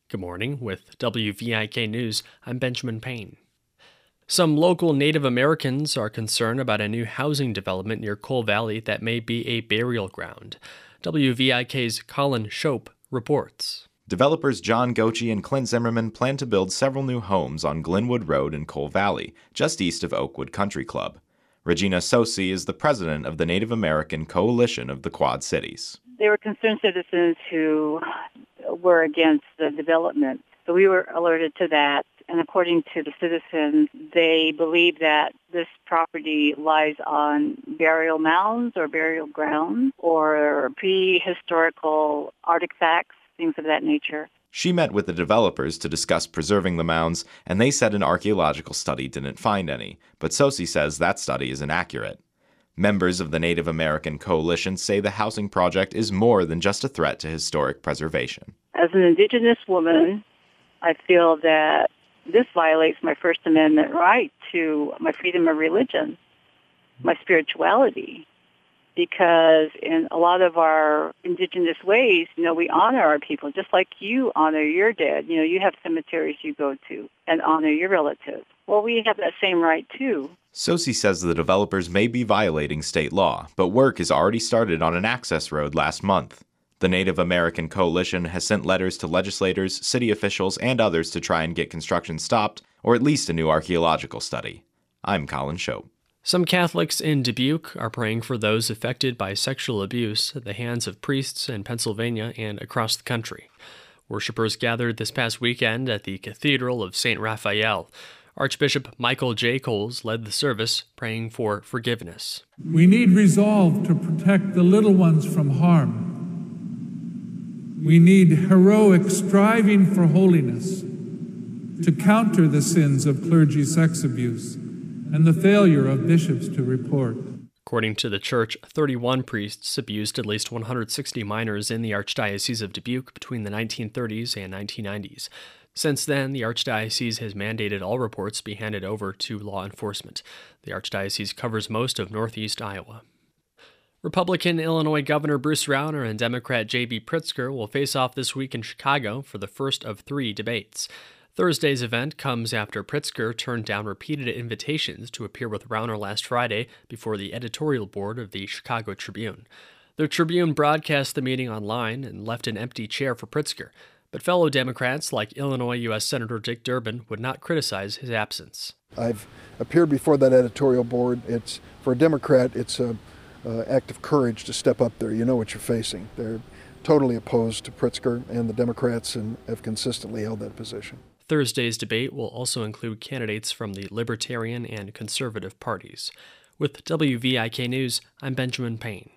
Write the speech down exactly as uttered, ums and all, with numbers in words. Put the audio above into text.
Good morning. With W V I K News, I'm Benjamin Payne. Some local Native Americans are concerned about a new housing development near Coal Valley that may be a burial ground. W V I K's Colin Shope reports. Developers John Gochi and Clint Zimmerman plan to build several new homes on Glenwood Road in Coal Valley, just east of Oakwood Country Club. Regina Sosi is the president of the Native American Coalition of the Quad Cities. They were concerned citizens who were against the development. So we were alerted to that. And according to the citizens, they believe that this property lies on burial mounds or burial grounds or prehistorical artifacts, things of that nature. She met with the developers to discuss preserving the mounds, and they said an archaeological study didn't find any, but Sosi says that study is inaccurate. Members of the Native American Coalition say the housing project is more than just a threat to historic preservation. As an Indigenous woman, I feel that this violates my First Amendment right to my freedom of religion, my spirituality, because in a lot of our Indigenous ways, you know, we honor our people, just like you honor your dead. You know, you have cemeteries you go to and honor your relatives. Well, we have that same right, too. Sosi says the developers may be violating state law, but work has already started on an access road last month. The Native American Coalition has sent letters to legislators, city officials, and others to try and get construction stopped, or at least a new archaeological study. I'm Colin Shope. Some Catholics in Dubuque are praying for those affected by sexual abuse at the hands of priests in Pennsylvania and across the country. Worshippers gathered this past weekend at the Cathedral of Saint Raphael. Archbishop Michael J. Coles led the service, praying for forgiveness. We need resolve to protect the little ones from harm. We need heroic striving for holiness to counter the sins of clergy sex abuse and the failure of bishops to report. According to the church, thirty-one priests abused at least one hundred sixty minors in the Archdiocese of Dubuque between the nineteen thirties and nineteen nineties. Since then, the Archdiocese has mandated all reports be handed over to law enforcement. The Archdiocese covers most of northeast Iowa. Republican Illinois Governor Bruce Rauner and Democrat J B Pritzker will face off this week in Chicago for the first of three debates. Thursday's event comes after Pritzker turned down repeated invitations to appear with Rauner last Friday before the editorial board of the Chicago Tribune. The Tribune broadcast the meeting online and left an empty chair for Pritzker, but fellow Democrats like Illinois U S Senator Dick Durbin would not criticize his absence. I've appeared before that editorial board. It's for a Democrat, it's a Uh, act of courage to step up there. You know what you're facing. They're totally opposed to Pritzker and the Democrats and have consistently held that position. Thursday's debate will also include candidates from the Libertarian and Conservative parties. With W V I K News, I'm Benjamin Payne.